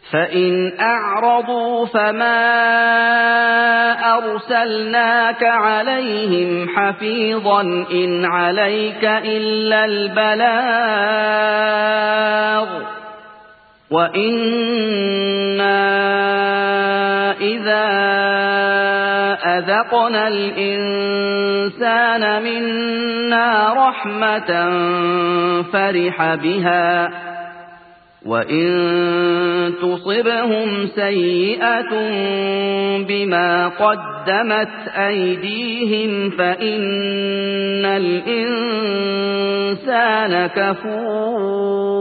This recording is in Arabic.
فإن أعرضوا فما أرسلناك عليهم حفيظا إن عليك إلا البلاغ وإنا إذا أذقنا الإنسان منا رحمة فرح بها وإن تصبهم سيئة بما قدمت أيديهم فإن الإنسان كفور